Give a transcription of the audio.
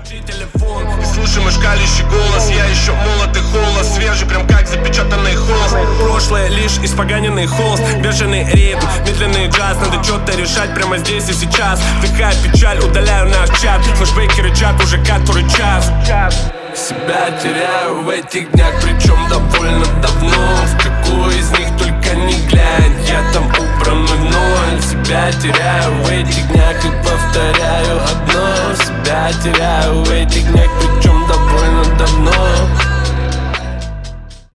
Включи телефон и слушай мой шкалящий голос. Я еще молод и холод, свежий, прям как запечатанный холст. Прошлое лишь испоганенный холст, бешеный ритм, медленный джаз. Надо что-то решать прямо здесь и сейчас. Вдыхаю печаль, удаляю наш чат. Флэшбэки рычат уже который час. Себя теряю в этих днях, причем довольно давно. В какую из них только не глянь, я там убран в ноль. Себя теряю в этих днях и повторяю одно. Себя теряю в этих днях, причем довольно давно.